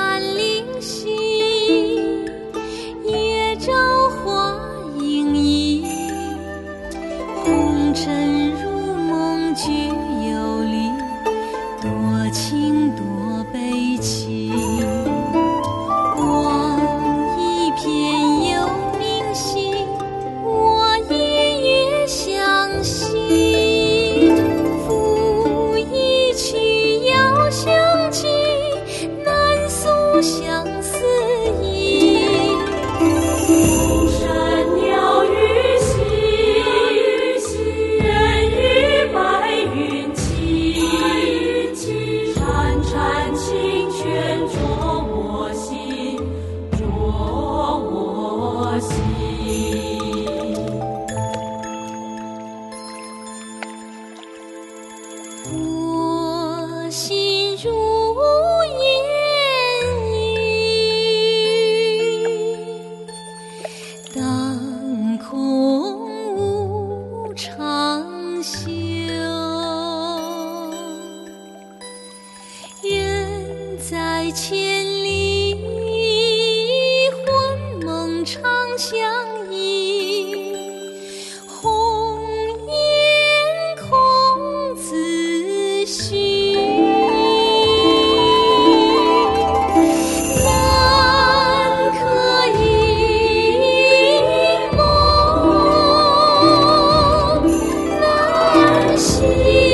山林兮，野照花影移。红尘如梦俱有离，多情多悲戚。望一片幽冥兮，我一月相惜。赋一曲遥相寄，难诉相思意。 空山鸟语兮，人语白云起。潺潺清泉灼我心，灼我心。 我心如烟云，当空无常休。人在千里，魂梦常相依。红颜空自许，南柯一梦，南溪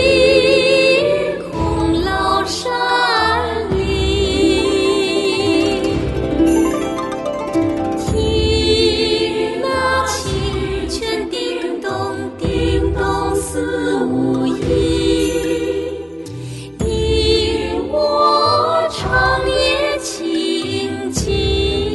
空老山林。听那清泉叮咚叮咚四五一，引我长夜清静。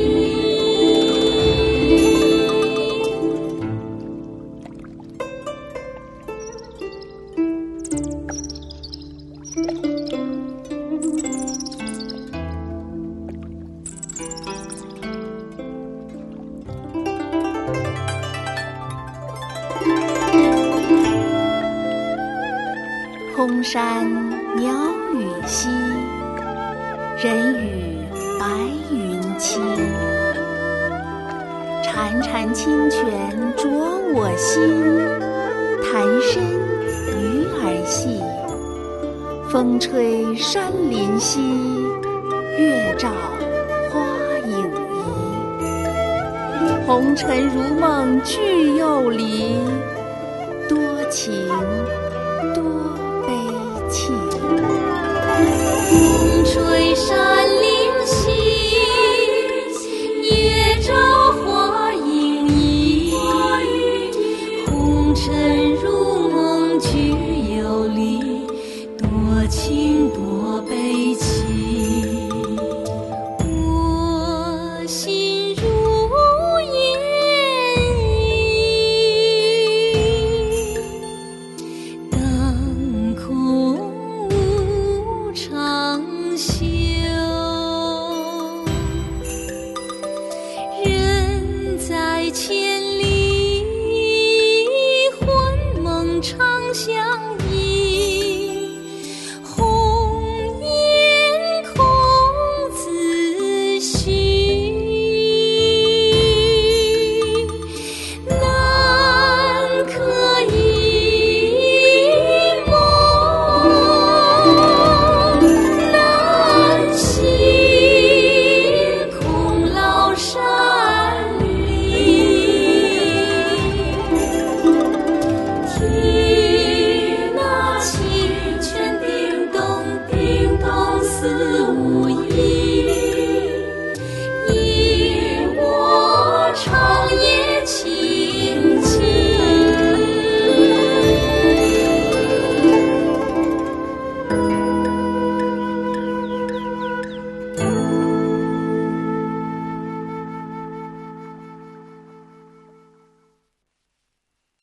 空山鸟语兮，人语白云起。潺潺清泉灼我心，潭深鱼儿戏。风吹山林兮，月照花影移。红尘如梦俱有离，多情多悲戚。 风吹山林